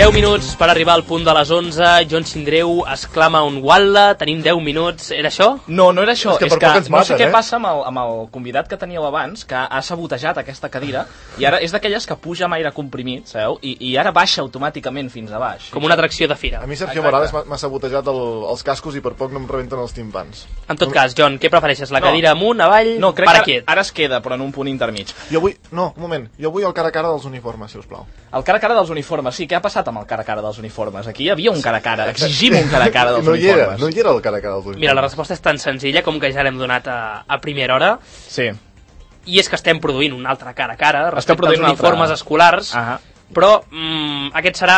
10 minuts per arribar al punt de les 11. Joan Sindreu exclama un Walla. Tenim 10 minuts. Era això? No, no era això. És que no sé què passa amb el convidat que teníeu abans, que ha sabotejat aquesta cadira, i ara és d'aquelles que puja amb aire comprimit, sabeu? I ara baixa automàticament fins a baix. Com una atracció de fira. A mi Sergio Morales m'ha sabotejat els cascos i per poc no em rebenten els timpans. En tot cas, John, què prefereixes? La cadira amunt, avall, no, crec para que quiet? Ara es queda, però en un punt intermig. Un moment. Jo vull el cara a cara dels uniformes, si us plau. El cara a cara dels uniformes, sí. Què ha passat amb el cara a cara dels uniformes? Aquí hi havia un cara a cara. Exigim un cara a cara dels uniformes. No hi era el cara a cara dels uniformes. Mira, la resposta és tan senzilla com que ja l'hem donat a primera hora. Sí. I és que estem produint un altre cara a cara respecte als uniformes escolars, però aquest serà,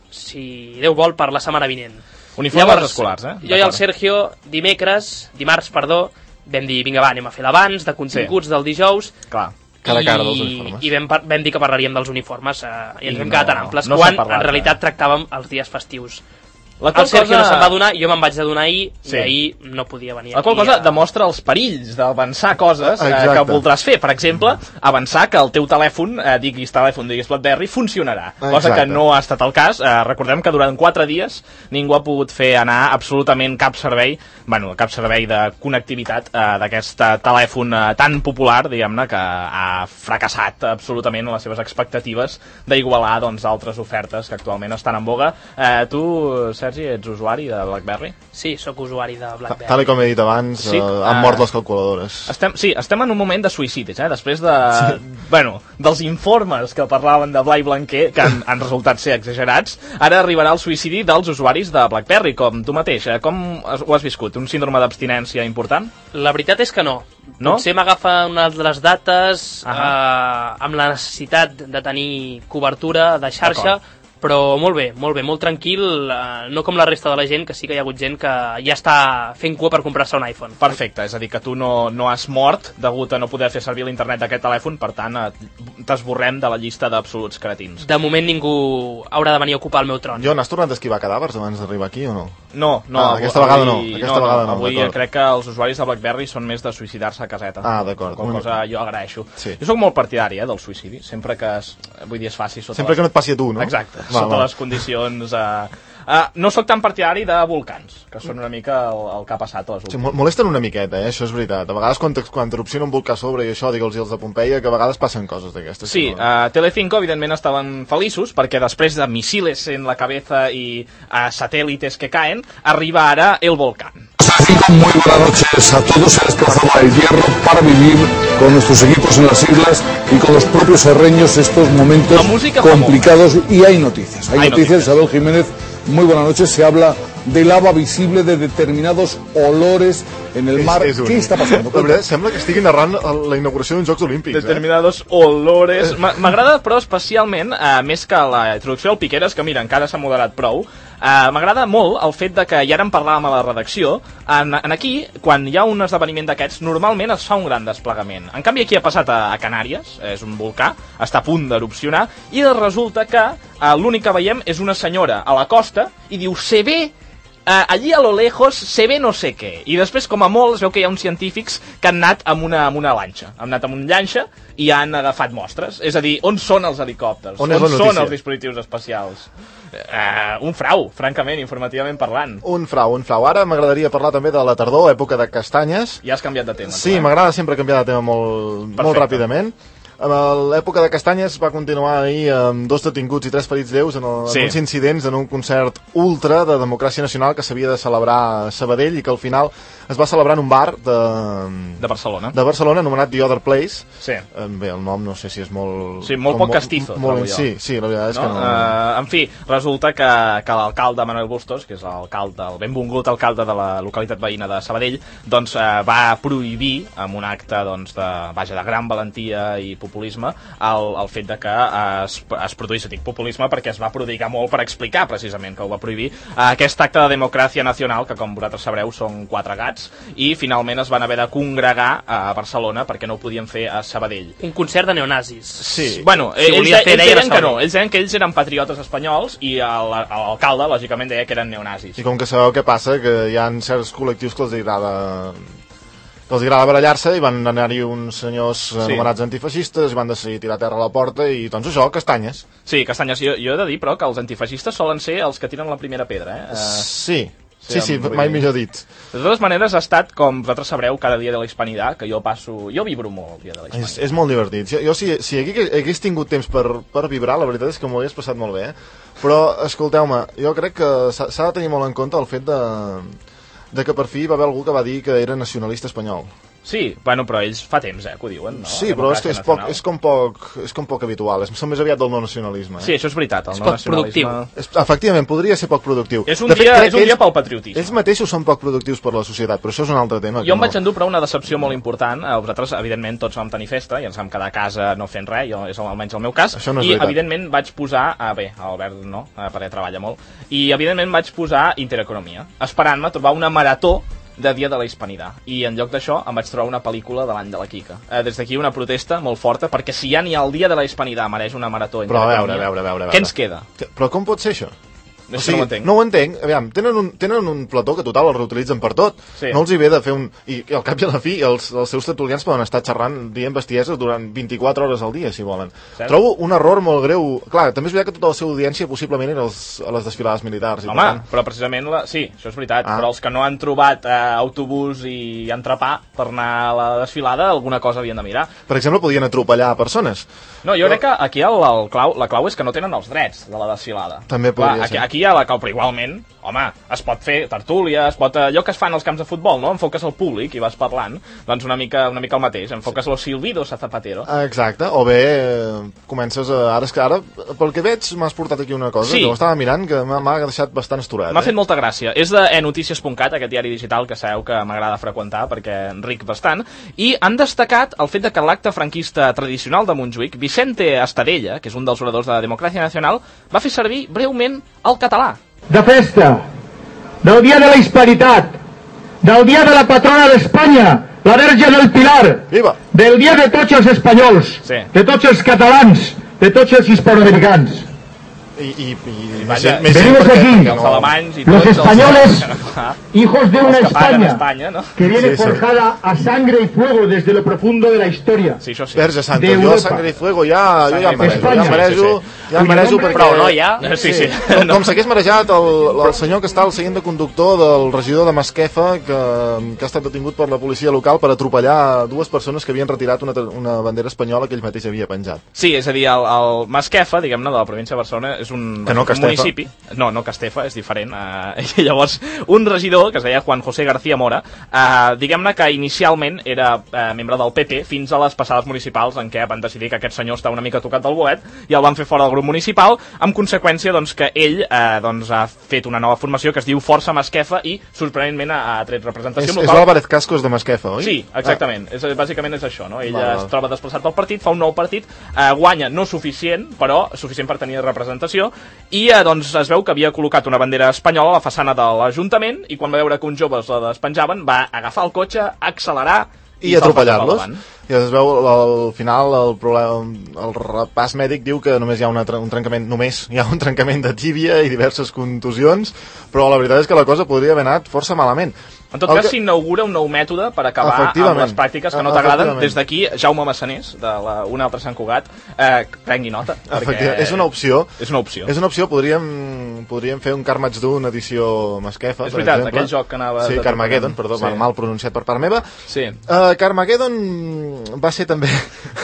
si Déu vol, per la setmana vinent. Uniformes escolars, Jo i el Sergio, dimarts, vam dir, vinga, va, anem a fer l'abans de continguts del dijous. Clar. Cara a cara dels uniformes. I vam dir que parlaríem dels uniformes i ens vam quedar tan amples, quan en realitat tractàvem els dies festius. El Sergio no se'n va donar, jo me'n vaig adonar ahir, i ahir no podia venir aquí. La qual cosa demostra els perills d'avançar coses que voldràs fer. Per exemple, avançar que el teu telèfon, diguis telèfon, diguis BlackBerry, funcionarà. Cosa que no ha estat el cas. Recordem que durant 4 dies ningú ha pogut fer anar absolutament cap servei de connectivitat d'aquest telèfon tan popular, diguem-ne, que ha fracassat absolutament les seves expectatives d'igualar altres ofertes que actualment estan en boga. Tu, Sergi, ets usuari de BlackBerry? Sí, sóc usuari de BlackBerry. Tal com he dit abans, han mort les calculadores. Estem en un moment de suïcidis, després de... Bueno, dels informes que parlaven de Blai Blanquer, que han resultat ser exagerats, ara arribarà el suïcidi dels usuaris de BlackBerry, com tu mateix. Com ho has viscut? Un síndrome d'abstinència important? La veritat és que no. Potser m'agafa una de les dates amb la necessitat de tenir cobertura de xarxa, però molt bé, molt tranquil, no com la resta de la gent, que sí que hi ha hagut gent que ja està fent cua per comprar-se un iPhone. Perfecte, és a dir, que tu no has mort degut a no poder fer servir l'internet d'aquest telèfon, per tant, t'esborrem de la llista d'absoluts cretins. De moment ningú haurà de venir a ocupar el meu tron. Jon, has tornat a esquivar cadàvers abans d'arribar aquí o no? No. Aquesta vegada no. Avui crec que els usuaris de BlackBerry són més de suïcidar-se a caseta. D'acord. Qual cosa jo agraeixo. Sí. Jo sóc molt partidari del suïcidi, sempre que es faci sota... Sempre que no et passi a tu, no? Exacte, sota les condicions... No sóc tan partidari de volcans, que són una mica el que ha passat a les últimes. Sí, molesten una miqueta, això és veritat. A vegades quan t'erupciona un volcà a sobre i això, digue'ls els de Pompeia, que a vegades passen coses d'aquestes. Sí, Telecinco evidentment estaven feliços perquè després de misiles en la cabeza i satélites que caen, arriba ara el volcán. Muy buenas noches a todos en esta zona del hierro para vivir con nuestros equipos en las islas y con los propios serreños estos momentos complicados. Y hay noticias. Hay noticias, Isabel Jiménez. Muy buenas noches. Se habla de lava visible, de determinados olores en el mar. ¿Qué está pasando? La veritat, sembla que estigui narrant la inauguració d'uns Jocs Olímpics. Determinados olores. M'agrada, però, especialment, més que la introducció del Piqueras, que mira, encara s'ha moderat prou, m'agrada molt el fet de que, i ara en parlàvem a la redacció, aquí, quan hi ha un esdeveniment d'aquests, normalment es fa un gran desplegament. En canvi, aquí ha passat a Canàries, és un volcà, està a punt d'erupcionar, i resulta que l'únic que veiem és una senyora a la costa i diu, se ve... allí a lo lejos se ve no sé què. I després, com a molt, es veu que hi ha uns científics que han anat amb una lanxa. Han anat amb una llanxa i han agafat mostres. És a dir, on són els helicòpters? On són els dispositius espacials? Un frau, francament, informativament parlant. Un frau. Ara m'agradaria parlar també de la tardor, època de castanyes. Ja has canviat de tema. Sí, m'agrada sempre canviar de tema molt ràpidament. A l'època de castanyes va continuar ahir amb 2 detinguts i 3 ferits lleus en uns incidents en un concert ultra de Democràcia Nacional que s'havia de celebrar a Sabadell i que al final es va celebrar en un bar de Barcelona. De Barcelona, anomenat The Other Place. Sí. Bé, el nom no sé si és molt... Sí, molt poc castizo. Sí, la veritat és que no... En fi, resulta que l'alcalde Manuel Bustos, que és el benvolgut alcalde de la localitat veïna de Sabadell, doncs va prohibir, amb un acte de gran valentia i populisme, el fet de que es produís, dic populisme perquè es va prodigar molt per explicar precisament que ho va prohibir, aquest acte de Democràcia Nacional, que com vosaltres sabreu són 4 gats, i finalment es van haver de congregar a Barcelona perquè no ho podien fer a Sabadell. Un concert de neonazis. Sí. Bueno, ells deien que no, ells deien que ells eren patriotes espanyols i l'alcalde, lògicament, deia que eren neonazis. I com que sabeu què passa, que hi ha certs col·lectius que els agrada que els agradava barallar-se i van anar-hi uns senyors anomenats antifeixistes i van decidir tirar terra a la porta i doncs això, castanyes. Sí, castanyes. Jo he de dir, però, que els antifeixistes solen ser els que tiren la primera pedra, Sí, mai millor dit. De totes maneres, ha estat, com vosaltres sabreu, cada dia de la Hispanidad, que jo vibro molt el dia de la Hispanidad. És molt divertit. Jo si hagués tingut temps per vibrar, la veritat és que m'ho hagués passat molt bé, Però, escolteu-me, jo crec que s'ha de tenir molt en compte el fet de que per fi va haver algú que va dir que era nacionalista espanyol. Sí, bueno, però ells fa temps, que ho diuen, no? Sí, però és que és com poc habitual, són més aviat del no nacionalisme. Sí, això és veritat, el no nacionalisme... Efectivament, podria ser poc productiu. És un dia pel patriotisme. Ells mateixos són poc productius per la societat, però això és un altre tema. Jo em vaig endur, però, una decepció molt important. Vosaltres, evidentment, tots vam tenir festa i ens vam quedar a casa no fent res, és almenys el meu cas, i, evidentment, vaig posar... Albert no, perquè treballa molt, i, evidentment, vaig posar Intereconomia, esperant-me trobar una marató de Dia de la Hispanidad, i en lloc d'això em vaig trobar una pel·lícula de l'any de la Quica. Des d'aquí una protesta molt forta, perquè si ja ni el Dia de la Hispanidad mereix una marató Intereconomia, però a veure. Què ens queda? Però com pot ser això? O sigui, no ho entenc. Aviam, tenen un plató que total el reutilitzen per tot. Sí. No els hi ve de fer un... I al cap i a la fi els seus tertulians poden estar xerrant dient bestieses durant 24 hores al dia, si volen. Cert? Trobo un error molt greu. Clar, també és veritat que tota la seva audiència possiblement era a les desfilades militars. Home, però precisament... Sí, això és veritat. Però els que no han trobat autobús i entrepà per anar a la desfilada, alguna cosa havien de mirar. Per exemple, podien atropellar persones. No, jo crec que aquí la clau és que no tenen els drets de la desfilada. També podria ser. Aquí hi ha la clau, però igualment, home, es pot fer tertúlia, allò que es fan als camps de futbol, no? Enfoques al públic i vas parlant, doncs una mica el mateix, enfoques los silbidos a Zapatero. Exacte, o bé comences a... Ara, pel que veig, m'has portat aquí una cosa, que ho estava mirant, que m'ha deixat bastant esturat. M'ha fet molta gràcia. És de enotícies.cat, aquest diari digital que sabeu que m'agrada freqüentar perquè enric bastant, i han destacat el fet de que l'acte franquista tradicional de Montjuïc, Vicente Estadella, que és un dels oradors de la Democràcia Nacional, va fer servir breument el català. De festa, del dia de la hispanitat, del dia de la patrona d'Espanya, la Verge del Pilar, Viva. Del dia de tots els espanyols, de tots els catalans, de tots els hispanoamericans. Venimos aquí, els alemanys y los españoles, hijos de una España, ¿no? Que viene forjada a sangre y fuego desde lo profundo de la historia. Sí, això sí. Verge Santa, jo a sangre i fuego ja em marejo perquè... Però no, ja? Sí. Com s'hagués marejat el senyor que està al seient de conductor del regidor de Masquefa, que ha estat detingut per la policia local per atropellar dues persones que havien retirat una bandera espanyola que ell mateix havia penjat. Sí, és a dir, el Masquefa, diguem-ne, de la província de Barcelona, és un municipi. No Castefa, és diferent. I llavors, un regidor, que es deia Juan José García Mora, diguem-ne que inicialment era membre del PP fins a les passades municipals en què van decidir que aquest senyor estava una mica tocat del bolet i el van fer fora del grup municipal, amb conseqüència doncs, que ell ha fet una nova formació que es diu Força Masquefa i sorprenentment ha tret representació local. És l'Álvarez Cascos de Masquefa, oi? Sí, exactament. Bàsicament és això, no? Ell es troba desplaçat pel partit, fa un nou partit, guanya no suficient, però suficient per tenir representació, i doncs es veu que havia col·locat una bandera espanyola a la façana de l'Ajuntament i quan va veure que uns joves la despenjaven va agafar el cotxe, accelerar i atropellar-los. I es veu al final el repàs mèdic diu que només hi ha un trencament de tíbia i diverses contusions, però la veritat és que la cosa podria haver anat força malament. En tot cas, s'inaugura un nou mètode per acabar amb les pràctiques que no t'agraden. Des d'aquí, Jaume Massaners, un altre Sant Cugat, prengui nota. És una opció. És una opció. És una opció. Podríem fer un Carmageddon d'una edició Masquefa, és veritat, aquell joc que anava... Sí, Carmageddon, perdó, mal pronunciat per part meva. Sí. Carmageddon va ser també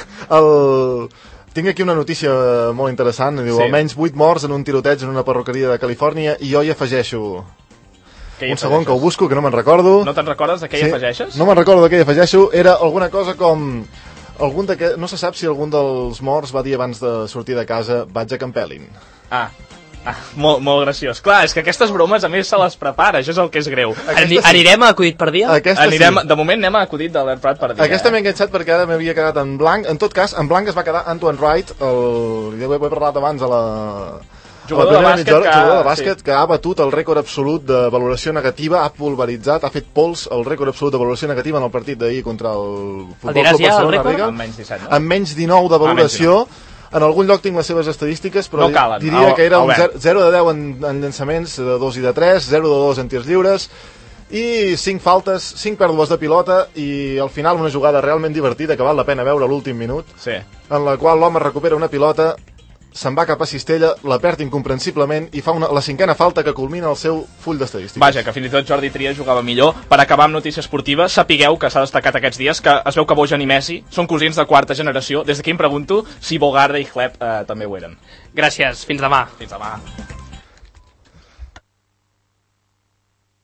Tinc aquí una notícia molt interessant. Diu, almenys 8 morts en un tiroteig en una perruqueria de Califòrnia i jo hi afegeixo... Un segon que ho busco, que no me'n recordo. No te'n recordes de què hi afegeixes? No me'n recordo de què hi afegeixo. Era alguna cosa com... No se sap si algun dels morts va dir abans de sortir de casa vaig a Campelin. Molt graciós. Clar, és que aquestes bromes a més se les prepara, això és el que és greu. Anirem a acudit per dia? De moment anem a acudit de l'Albert per dia. Aquesta m'he enganxat perquè ara m'havia quedat en blanc. En tot cas, en blanc es va quedar Antoine Wright, ho he parlat abans a la... Jugador de bàsquet que ha batut el rècord absolut de valoració negativa, ha pulveritzat, ha fet pols el rècord absolut de valoració negativa en el partit d'ahir contra el Futbol Club Barcelona. Amb menys 19 de valoració. En algun lloc tinc les seves estadístiques, però diria que era un 0 de 10 en llançaments, de 2 i de 3, 0 de 2 en tirs lliures, i 5 faltes, 5 pèrdues de pilota i al final una jugada realment divertida que val la pena veure a l'últim minut, en la qual l'home recupera una pilota, se'n va cap a Cistella, la perd incomprensiblement i fa la 5a falta que culmina el seu full d'estadístiques. Vaja, que fins i tot Jordi Trias jugava millor. Per acabar amb notícia esportiva, sapigueu que s'ha destacat aquests dies que es veu que Bojan i Messi són cosins de quarta generació. Des d'aquí em pregunto si Bogarde i Hleb també ho eren. Gràcies, fins demà. Fins demà.